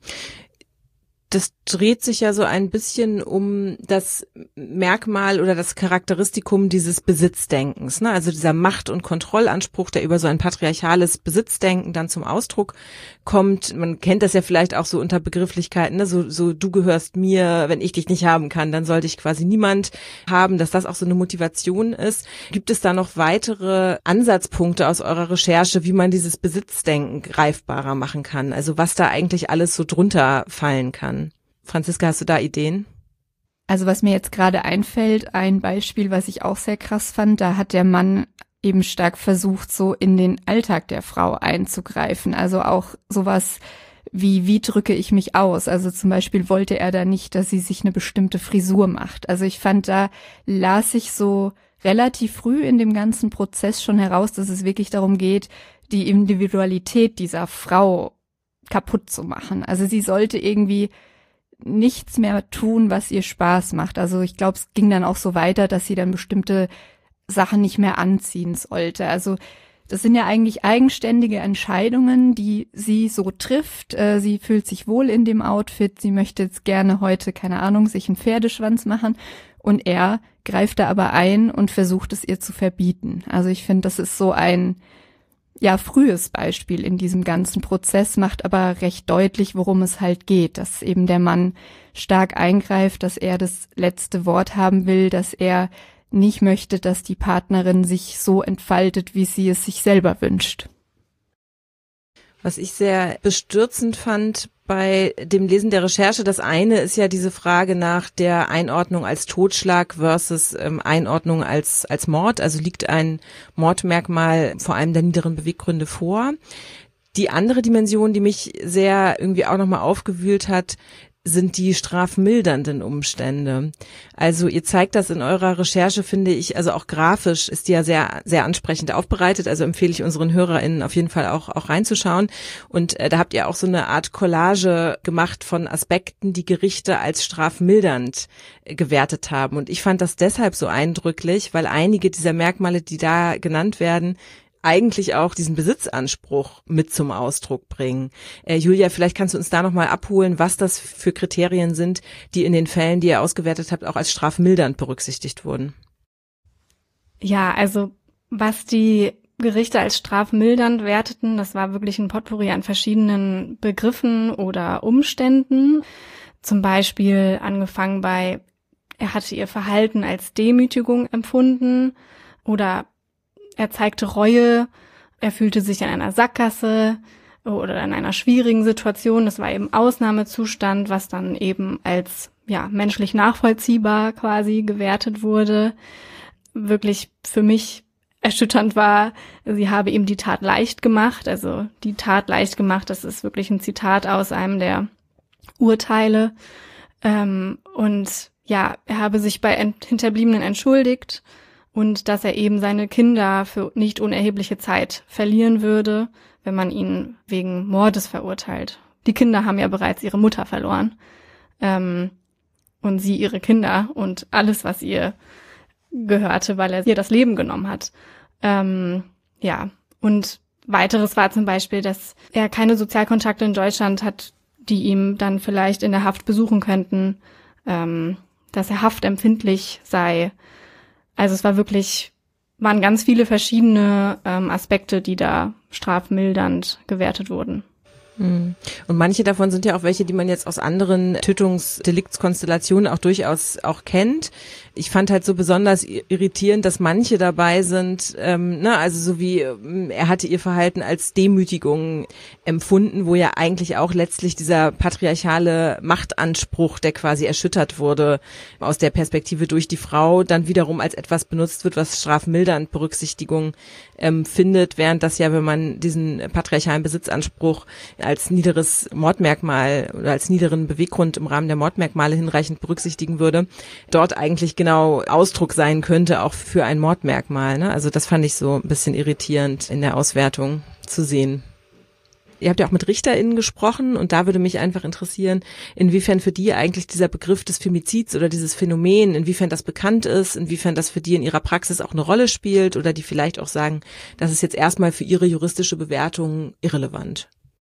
Das dreht sich ja so ein bisschen um das Merkmal oder das Charakteristikum dieses Besitzdenkens, ne? Also dieser Macht- und Kontrollanspruch, der über so ein patriarchales Besitzdenken dann zum Ausdruck kommt. Man kennt das ja vielleicht auch so unter Begrifflichkeiten, ne? So, so du gehörst mir, wenn ich dich nicht haben kann, dann sollte ich quasi niemand haben, dass das auch so eine Motivation ist. Gibt es da noch weitere Ansatzpunkte aus eurer Recherche, wie man dieses Besitzdenken greifbarer machen kann? Also was da eigentlich alles so drunter fallen kann? Franziska, hast du da Ideen? Also was mir jetzt gerade einfällt, ein Beispiel, was ich auch sehr krass fand, da hat der Mann eben stark versucht, so in den Alltag der Frau einzugreifen. Also auch sowas wie, wie drücke ich mich aus? Also zum Beispiel wollte er da nicht, dass sie sich eine bestimmte Frisur macht. Also ich fand, da las ich so relativ früh in dem ganzen Prozess schon heraus, dass es wirklich darum geht, die Individualität dieser Frau kaputt zu machen. Also sie sollte irgendwie nichts mehr tun, was ihr Spaß macht. Also ich glaube, es ging dann auch so weiter, dass sie dann bestimmte Sachen nicht mehr anziehen sollte. Also das sind ja eigentlich eigenständige Entscheidungen, die sie so trifft. Äh, sie fühlt sich wohl in dem Outfit. Sie möchte jetzt gerne heute, keine Ahnung, sich einen Pferdeschwanz machen. Und er greift da aber ein und versucht es ihr zu verbieten. Also ich finde, das ist so ein, ja, frühes Beispiel in diesem ganzen Prozess, macht aber recht deutlich, worum es halt geht. Dass eben der Mann stark eingreift, dass er das letzte Wort haben will, dass er nicht möchte, dass die Partnerin sich so entfaltet, wie sie es sich selber wünscht. Was ich sehr bestürzend fand bei dem Lesen der Recherche, das eine ist ja diese Frage nach der Einordnung als Totschlag versus ähm, Einordnung als als Mord. Also liegt ein Mordmerkmal vor allem der niederen Beweggründe vor. Die andere Dimension, die mich sehr irgendwie auch nochmal aufgewühlt hat, sind die strafmildernden Umstände. Also ihr zeigt das in eurer Recherche, finde ich, also auch grafisch ist die ja sehr sehr ansprechend aufbereitet, also empfehle ich unseren HörerInnen auf jeden Fall auch auch reinzuschauen. Und äh, da habt ihr auch so eine Art Collage gemacht von Aspekten, die Gerichte als strafmildernd äh, gewertet haben. Und ich fand das deshalb so eindrücklich, weil einige dieser Merkmale, die da genannt werden, eigentlich auch diesen Besitzanspruch mit zum Ausdruck bringen. Äh, Julia, vielleicht kannst du uns da nochmal abholen, was das für Kriterien sind, die in den Fällen, die ihr ausgewertet habt, auch als strafmildernd berücksichtigt wurden. Ja, also was die Gerichte als strafmildernd werteten, das war wirklich ein Potpourri an verschiedenen Begriffen oder Umständen. Zum Beispiel angefangen bei, er hatte ihr Verhalten als Demütigung empfunden oder er zeigte Reue, er fühlte sich in einer Sackgasse oder in einer schwierigen Situation. Das war eben Ausnahmezustand, was dann eben als ja menschlich nachvollziehbar quasi gewertet wurde. Wirklich für mich erschütternd war, sie habe ihm die Tat leicht gemacht. Also die Tat leicht gemacht, das ist wirklich ein Zitat aus einem der Urteile. Ähm, und ja, er habe sich bei Ent- Hinterbliebenen entschuldigt. Und dass er eben seine Kinder für nicht unerhebliche Zeit verlieren würde, wenn man ihn wegen Mordes verurteilt. Die Kinder haben ja bereits ihre Mutter verloren. Ähm, und sie ihre Kinder und alles, was ihr gehörte, weil er ihr das Leben genommen hat. Ähm, ja, und weiteres war zum Beispiel, dass er keine Sozialkontakte in Deutschland hat, die ihm dann vielleicht in der Haft besuchen könnten, ähm, dass er haftempfindlich sei. Also es war wirklich, waren ganz viele verschiedene ähm, Aspekte, die da strafmildernd gewertet wurden. Und manche davon sind ja auch welche, die man jetzt aus anderen Tötungsdeliktskonstellationen auch durchaus auch kennt. Ich fand halt so besonders irritierend, dass manche dabei sind, ähm, ne, also so wie ähm, er hatte ihr Verhalten als Demütigung empfunden, wo ja eigentlich auch letztlich dieser patriarchale Machtanspruch, der quasi erschüttert wurde, aus der Perspektive durch die Frau, dann wiederum als etwas benutzt wird, was strafmildernd Berücksichtigung ähm, findet, während das ja, wenn man diesen patriarchalen Besitzanspruch als niederes Mordmerkmal oder als niederen Beweggrund im Rahmen der Mordmerkmale hinreichend berücksichtigen würde, dort eigentlich genau Ausdruck sein könnte, auch für ein Mordmerkmal. Ne? Also das fand ich so ein bisschen irritierend in der Auswertung zu sehen. Ihr habt ja auch mit RichterInnen gesprochen und da würde mich einfach interessieren, inwiefern für die eigentlich dieser Begriff des Femizids oder dieses Phänomen, inwiefern das bekannt ist, inwiefern das für die in ihrer Praxis auch eine Rolle spielt oder die vielleicht auch sagen, das ist jetzt erstmal für ihre juristische Bewertung irrelevant.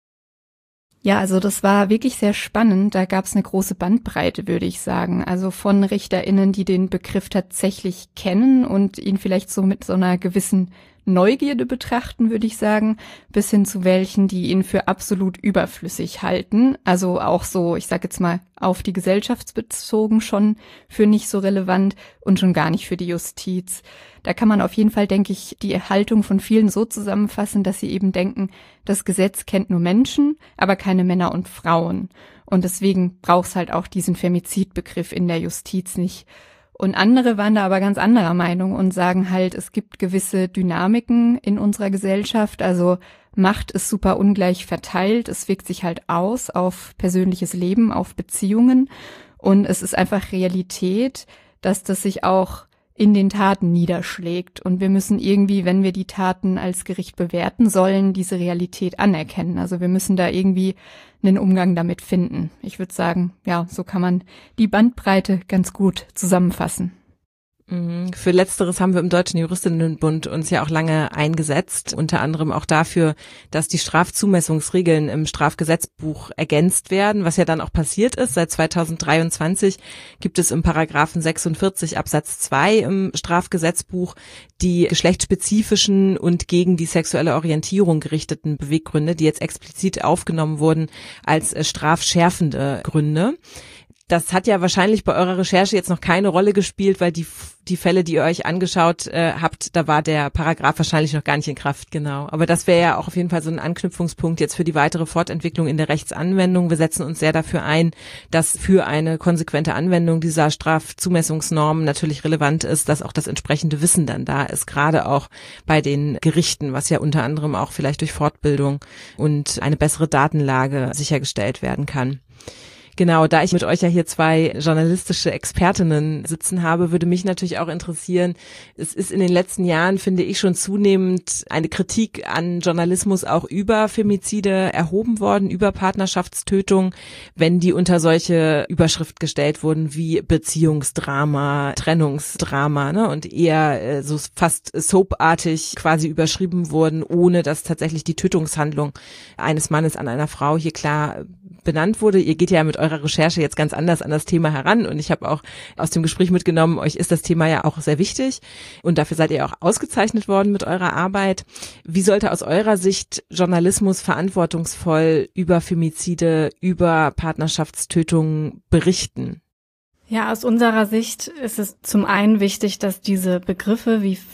Ja, also das war wirklich sehr spannend. Da gab es eine große Bandbreite, würde ich sagen. Also von RichterInnen, die den Begriff tatsächlich kennen und ihn vielleicht so mit so einer gewissen Neugierde betrachten, würde ich sagen, bis hin zu welchen, die ihn für absolut überflüssig halten. Also auch so, ich sage jetzt mal, auf die Gesellschaft bezogen schon für nicht so relevant und schon gar nicht für die Justiz. Da kann man auf jeden Fall, denke ich, die Haltung von vielen so zusammenfassen, dass sie eben denken, das Gesetz kennt nur Menschen, aber keine Männer und Frauen. Und deswegen braucht es halt auch diesen Femizidbegriff in der Justiz nicht. Und andere waren da aber ganz anderer Meinung und sagen halt, es gibt gewisse Dynamiken in unserer Gesellschaft, also Macht ist super ungleich verteilt. Es wirkt sich halt aus auf persönliches Leben, auf Beziehungen. Und es ist einfach Realität, dass das sich auch in den Taten niederschlägt. Und wir müssen irgendwie, wenn wir die Taten als Gericht bewerten sollen, diese Realität anerkennen. Also wir müssen da irgendwie einen Umgang damit finden. Ich würde sagen, ja, so kann man die Bandbreite ganz gut zusammenfassen. Für Letzteres haben wir im Deutschen Juristinnenbund uns ja auch lange eingesetzt, unter anderem auch dafür, dass die Strafzumessungsregeln im Strafgesetzbuch ergänzt werden, was ja dann auch passiert ist. Seit zweitausenddreiundzwanzig gibt es im Paragraphen sechsundvierzig Absatz zwei im Strafgesetzbuch die geschlechtsspezifischen und gegen die sexuelle Orientierung gerichteten Beweggründe, die jetzt explizit aufgenommen wurden als strafschärfende Gründe. Das hat ja wahrscheinlich bei eurer Recherche jetzt noch keine Rolle gespielt, weil die die Fälle, die ihr euch angeschaut äh, habt, da war der Paragraph wahrscheinlich noch gar nicht in Kraft, genau. Aber das wäre ja auch auf jeden Fall so ein Anknüpfungspunkt jetzt für die weitere Fortentwicklung in der Rechtsanwendung. Wir setzen uns sehr dafür ein, dass für eine konsequente Anwendung dieser Strafzumessungsnormen natürlich relevant ist, dass auch das entsprechende Wissen dann da ist, gerade auch bei den Gerichten, was ja unter anderem auch vielleicht durch Fortbildung und eine bessere Datenlage sichergestellt werden kann. Genau, da ich mit euch ja hier zwei journalistische Expertinnen sitzen habe, würde mich natürlich auch interessieren, es ist in den letzten Jahren, finde ich, schon zunehmend eine Kritik an Journalismus auch über Femizide erhoben worden, über Partnerschaftstötung, wenn die unter solche Überschrift gestellt wurden wie Beziehungsdrama, Trennungsdrama, ne, und eher äh, so fast soapartig quasi überschrieben wurden, ohne dass tatsächlich die Tötungshandlung eines Mannes an einer Frau hier klar benannt wurde. Ihr geht ja mit eurer Recherche jetzt ganz anders an das Thema heran und ich habe auch aus dem Gespräch mitgenommen, euch ist das Thema ja auch sehr wichtig und dafür seid ihr auch ausgezeichnet worden mit eurer Arbeit. Wie sollte aus eurer Sicht Journalismus verantwortungsvoll über Femizide, über Partnerschaftstötungen berichten? Ja, aus unserer Sicht ist es zum einen wichtig, dass diese Begriffe wie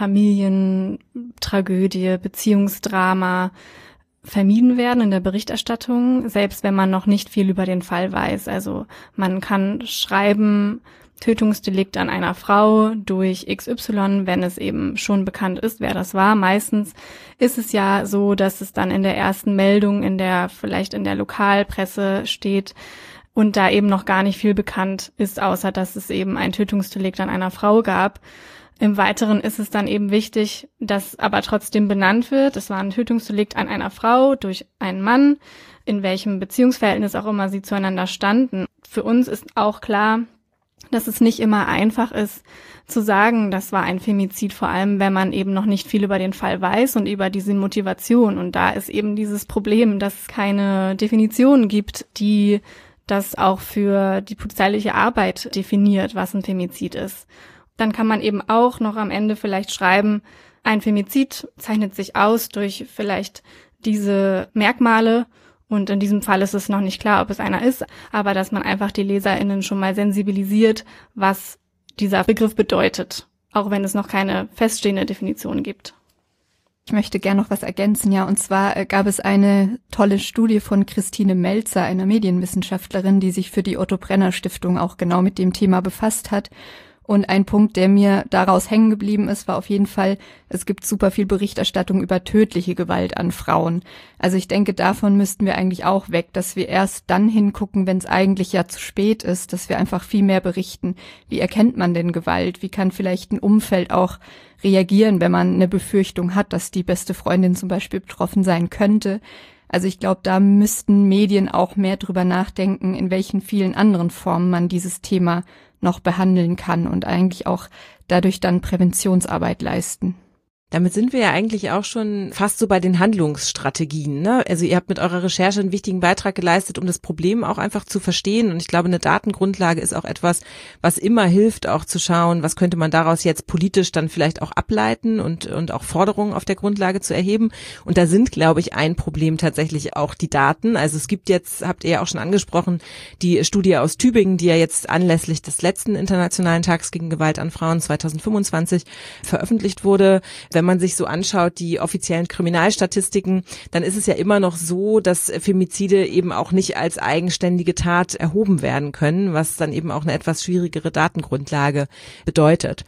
Familientragödie, Beziehungsdrama vermieden werden in der Berichterstattung, selbst wenn man noch nicht viel über den Fall weiß. Also man kann schreiben, Tötungsdelikt an einer Frau durch X Y, wenn es eben schon bekannt ist, wer das war. Meistens ist es ja so, dass es dann in der ersten Meldung, in der vielleicht in der Lokalpresse steht und da eben noch gar nicht viel bekannt ist, außer dass es eben ein Tötungsdelikt an einer Frau gab. Im Weiteren ist es dann eben wichtig, dass aber trotzdem benannt wird, es war ein Tötungsdelikt an einer Frau durch einen Mann, in welchem Beziehungsverhältnis auch immer sie zueinander standen. Für uns ist auch klar, dass es nicht immer einfach ist, zu sagen, das war ein Femizid, vor allem wenn man eben noch nicht viel über den Fall weiß und über diese Motivation. Und da ist eben dieses Problem, dass es keine Definition gibt, die das auch für die polizeiliche Arbeit definiert, was ein Femizid ist. Dann kann man eben auch noch am Ende vielleicht schreiben, ein Femizid zeichnet sich aus durch vielleicht diese Merkmale und in diesem Fall ist es noch nicht klar, ob es einer ist, aber dass man einfach die LeserInnen schon mal sensibilisiert, was dieser Begriff bedeutet, auch wenn es noch keine feststehende Definition gibt. Ich möchte gerne noch was ergänzen, ja, und zwar gab es eine tolle Studie von Christine Melzer, einer Medienwissenschaftlerin, die sich für die Otto Brenner Stiftung auch genau mit dem Thema befasst hat. Und ein Punkt, der mir daraus hängen geblieben ist, war auf jeden Fall, es gibt super viel Berichterstattung über tödliche Gewalt an Frauen. Also ich denke, davon müssten wir eigentlich auch weg, dass wir erst dann hingucken, wenn es eigentlich ja zu spät ist, dass wir einfach viel mehr berichten. Wie erkennt man denn Gewalt? Wie kann vielleicht ein Umfeld auch reagieren, wenn man eine Befürchtung hat, dass die beste Freundin zum Beispiel betroffen sein könnte? Also ich glaube, da müssten Medien auch mehr drüber nachdenken, in welchen vielen anderen Formen man dieses Thema noch behandeln kann und eigentlich auch dadurch dann Präventionsarbeit leisten. Damit sind wir ja eigentlich auch schon fast so bei den Handlungsstrategien, ne? Also ihr habt mit eurer Recherche einen wichtigen Beitrag geleistet, um das Problem auch einfach zu verstehen. Und ich glaube, eine Datengrundlage ist auch etwas, was immer hilft, auch zu schauen, was könnte man daraus jetzt politisch dann vielleicht auch ableiten und, und auch Forderungen auf der Grundlage zu erheben. Und da sind, glaube ich, ein Problem tatsächlich auch die Daten. Also es gibt jetzt, habt ihr ja auch schon angesprochen, die Studie aus Tübingen, die ja jetzt anlässlich des letzten Internationalen Tags gegen Gewalt an Frauen zweitausendfünfundzwanzig veröffentlicht wurde. Wenn man sich so anschaut, die offiziellen Kriminalstatistiken, dann ist es ja immer noch so, dass Femizide eben auch nicht als eigenständige Tat erhoben werden können, was dann eben auch eine etwas schwierigere Datengrundlage bedeutet.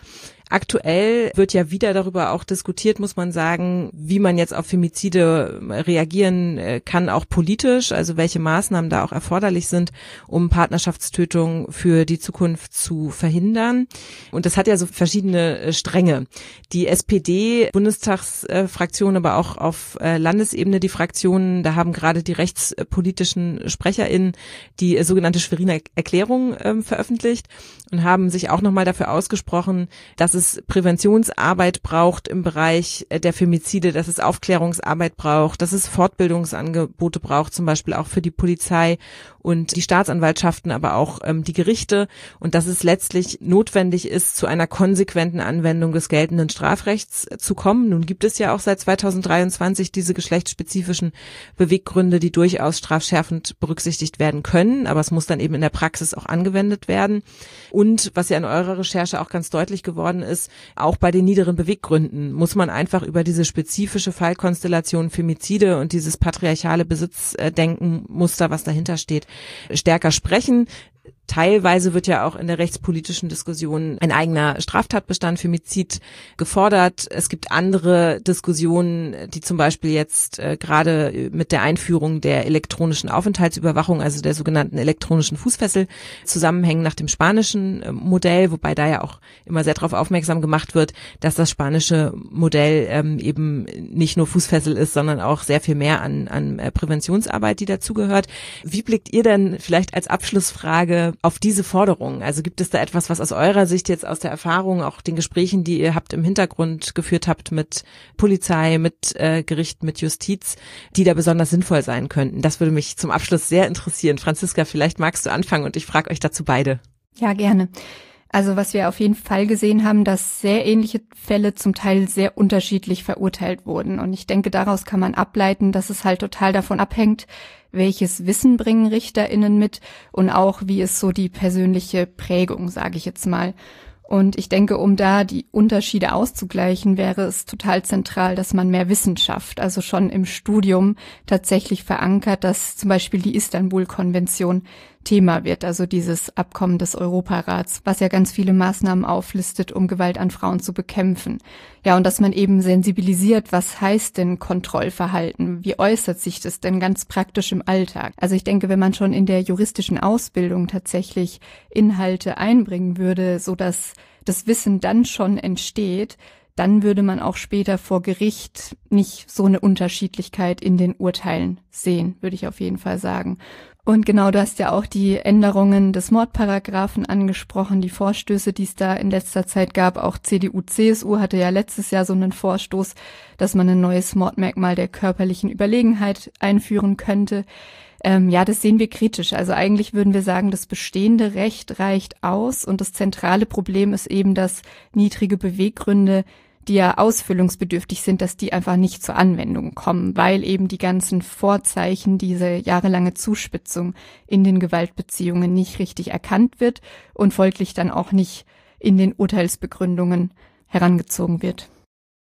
Aktuell wird ja wieder darüber auch diskutiert, muss man sagen, wie man jetzt auf Femizide reagieren kann, auch politisch, also welche Maßnahmen da auch erforderlich sind, um Partnerschaftstötung für die Zukunft zu verhindern. Und das hat ja so verschiedene Stränge. Die S P D-Bundestagsfraktion, aber auch auf Landesebene die Fraktionen, da haben gerade die rechtspolitischen SprecherInnen die sogenannte Schweriner Erklärung äh, veröffentlicht und haben sich auch nochmal dafür ausgesprochen, dass es Präventionsarbeit braucht im Bereich der Femizide, dass es Aufklärungsarbeit braucht, dass es Fortbildungsangebote braucht, zum Beispiel auch für die Polizei und die Staatsanwaltschaften, aber auch ähm, die Gerichte, und dass es letztlich notwendig ist, zu einer konsequenten Anwendung des geltenden Strafrechts zu kommen. Nun gibt es ja auch seit zweitausenddreiundzwanzig diese geschlechtsspezifischen Beweggründe, die durchaus strafschärfend berücksichtigt werden können, aber es muss dann eben in der Praxis auch angewendet werden. Und was ja in eurer Recherche auch ganz deutlich geworden ist, auch bei den niederen Beweggründen muss man einfach über diese spezifische Fallkonstellation Femizide und dieses patriarchale Besitzdenken-Muster, was dahinter steht, stärker sprechen. Teilweise wird ja auch in der rechtspolitischen Diskussion ein eigener Straftatbestand Femizid gefordert. Es gibt andere Diskussionen, die zum Beispiel jetzt äh, gerade mit der Einführung der elektronischen Aufenthaltsüberwachung, also der sogenannten elektronischen Fußfessel, zusammenhängen nach dem spanischen äh, Modell, wobei da ja auch immer sehr darauf aufmerksam gemacht wird, dass das spanische Modell ähm, eben nicht nur Fußfessel ist, sondern auch sehr viel mehr an, an äh, Präventionsarbeit, die dazugehört. Wie blickt ihr denn vielleicht als Abschlussfrage auf diese Forderungen? Also gibt es da etwas, was aus eurer Sicht jetzt aus der Erfahrung, auch den Gesprächen, die ihr habt im Hintergrund geführt habt mit Polizei, mit äh, Gericht, mit Justiz, die da besonders sinnvoll sein könnten? Das würde mich zum Abschluss sehr interessieren. Franziska, vielleicht magst du anfangen und ich frage euch dazu beide. Ja, gerne. Also was wir auf jeden Fall gesehen haben, dass sehr ähnliche Fälle zum Teil sehr unterschiedlich verurteilt wurden. Und ich denke, daraus kann man ableiten, dass es halt total davon abhängt, welches Wissen bringen RichterInnen mit und auch wie ist so die persönliche Prägung, sage ich jetzt mal. Und ich denke, um da die Unterschiede auszugleichen, wäre es total zentral, dass man mehr Wissen schafft. Also schon im Studium tatsächlich verankert, dass zum Beispiel die Istanbul-Konvention Thema wird, also dieses Abkommen des Europarats, was ja ganz viele Maßnahmen auflistet, um Gewalt an Frauen zu bekämpfen. Ja, und dass man eben sensibilisiert, was heißt denn Kontrollverhalten? Wie äußert sich das denn ganz praktisch im Alltag? Also ich denke, wenn man schon in der juristischen Ausbildung tatsächlich Inhalte einbringen würde, so dass das Wissen dann schon entsteht, dann würde man auch später vor Gericht nicht so eine Unterschiedlichkeit in den Urteilen sehen, würde ich auf jeden Fall sagen. Und genau, du hast ja auch die Änderungen des Mordparagraphen angesprochen, die Vorstöße, die es da in letzter Zeit gab. Auch C D U, C S U hatte ja letztes Jahr so einen Vorstoß, dass man ein neues Mordmerkmal der körperlichen Überlegenheit einführen könnte. Ähm, ja, das sehen wir kritisch. Also eigentlich würden wir sagen, das bestehende Recht reicht aus und das zentrale Problem ist eben, dass niedrige Beweggründe, die ja ausfüllungsbedürftig sind, dass die einfach nicht zur Anwendung kommen, weil eben die ganzen Vorzeichen, diese jahrelange Zuspitzung in den Gewaltbeziehungen nicht richtig erkannt wird und folglich dann auch nicht in den Urteilsbegründungen herangezogen wird.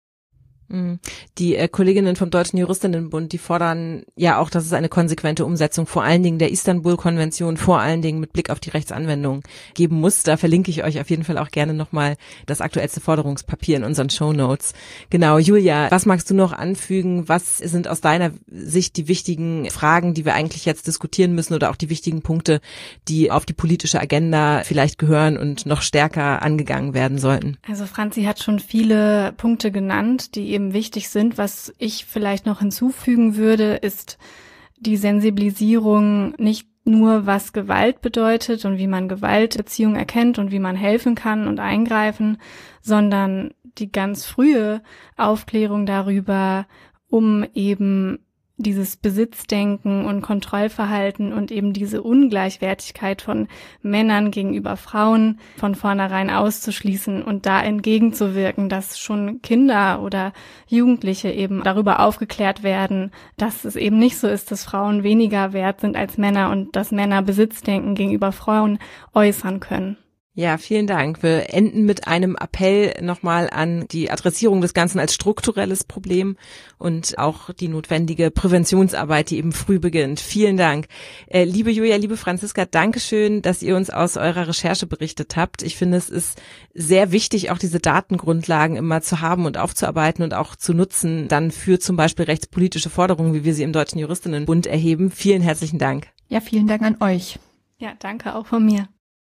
Die äh, Kolleginnen vom Deutschen Juristinnenbund, die fordern ja auch, dass es eine konsequente Umsetzung vor allen Dingen der Istanbul-Konvention, vor allen Dingen mit Blick auf die Rechtsanwendung geben muss. Da verlinke ich euch auf jeden Fall auch gerne nochmal das aktuellste Forderungspapier in unseren Shownotes. Genau, Julia, was magst du noch anfügen? Was sind aus deiner Sicht die wichtigen Fragen, die wir eigentlich jetzt diskutieren müssen oder auch die wichtigen Punkte, die auf die politische Agenda vielleicht gehören und noch stärker angegangen werden sollten? Also Franzi hat schon viele Punkte genannt, die eben wichtig sind. Was ich vielleicht noch hinzufügen würde, ist die Sensibilisierung nicht nur, was Gewalt bedeutet und wie man Gewaltbeziehungen erkennt und wie man helfen kann und eingreifen, sondern die ganz frühe Aufklärung darüber, um eben dieses Besitzdenken und Kontrollverhalten und eben diese Ungleichwertigkeit von Männern gegenüber Frauen von vornherein auszuschließen und da entgegenzuwirken, dass schon Kinder oder Jugendliche eben darüber aufgeklärt werden, dass es eben nicht so ist, dass Frauen weniger wert sind als Männer und dass Männer Besitzdenken gegenüber Frauen äußern können. Ja, vielen Dank. Wir enden mit einem Appell nochmal an die Adressierung des Ganzen als strukturelles Problem und auch die notwendige Präventionsarbeit, die eben früh beginnt. Vielen Dank. Äh, liebe Julia, liebe Franziska, Dankeschön, dass ihr uns aus eurer Recherche berichtet habt. Ich finde, es ist sehr wichtig, auch diese Datengrundlagen immer zu haben und aufzuarbeiten und auch zu nutzen, dann für zum Beispiel rechtspolitische Forderungen, wie wir sie im Deutschen Juristinnenbund erheben. Vielen herzlichen Dank. Ja, vielen Dank an euch. Ja, danke auch von mir.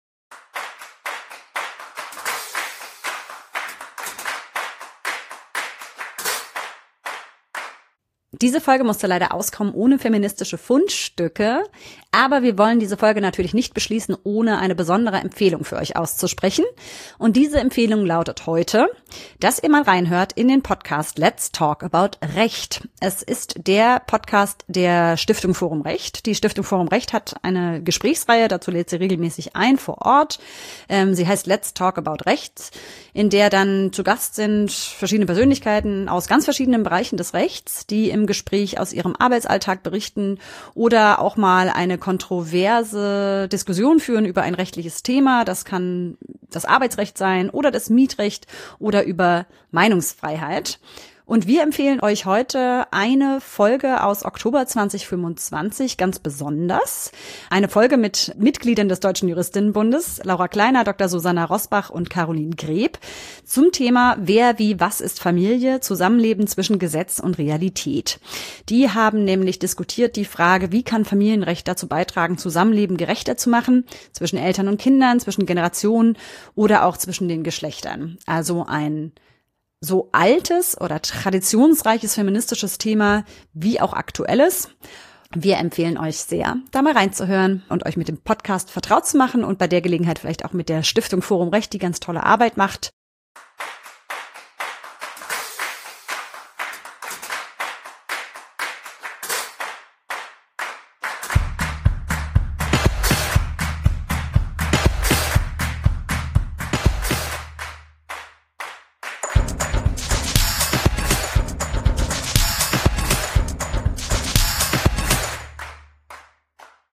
Diese Folge musste leider auskommen ohne feministische Fundstücke, aber wir wollen diese Folge natürlich nicht beschließen, ohne eine besondere Empfehlung für euch auszusprechen. Und diese Empfehlung lautet heute, dass ihr mal reinhört in den Podcast Let's Talk About Recht. Es ist der Podcast der Stiftung Forum Recht. Die Stiftung Forum Recht hat eine Gesprächsreihe, dazu lädt sie regelmäßig ein vor Ort. Ähm, sie heißt Let's Talk About Recht, in der dann zu Gast sind verschiedene Persönlichkeiten aus ganz verschiedenen Bereichen des Rechts, die im Gespräch aus ihrem Arbeitsalltag berichten oder auch mal eine kontroverse Diskussion führen über ein rechtliches Thema. Das kann das Arbeitsrecht sein oder das Mietrecht oder über Meinungsfreiheit. Und wir empfehlen euch heute eine Folge aus Oktober zwanzig fünfundzwanzig ganz besonders. Eine Folge mit Mitgliedern des Deutschen Juristinnenbundes, Laura Kleiner, Doktor Susanna Rosbach und Caroline Greb, zum Thema Wer, wie, was ist Familie? Zusammenleben zwischen Gesetz und Realität. Die haben nämlich diskutiert die Frage, wie kann Familienrecht dazu beitragen, Zusammenleben gerechter zu machen, zwischen Eltern und Kindern, zwischen Generationen oder auch zwischen den Geschlechtern. Also ein so altes oder traditionsreiches feministisches Thema wie auch aktuelles. Wir empfehlen euch sehr, da mal reinzuhören und euch mit dem Podcast vertraut zu machen und bei der Gelegenheit vielleicht auch mit der Stiftung Forum Recht, die ganz tolle Arbeit macht.